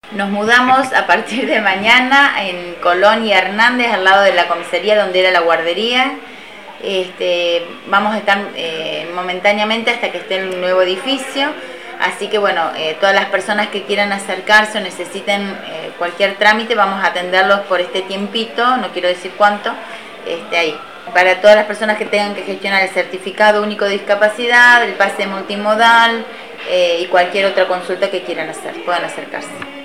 Nos mudamos a partir de mañana en Colón y Hernández, al lado de la comisaría donde era la guardería. Vamos a estar momentáneamente hasta que esté el nuevo edificio. Así que bueno, todas las personas que quieran acercarse o necesiten cualquier trámite, vamos a atenderlos por este tiempito, no quiero decir cuánto, ahí. Para todas las personas que tengan que gestionar el certificado único de discapacidad, el pase multimodal y cualquier otra consulta que quieran hacer, puedan acercarse.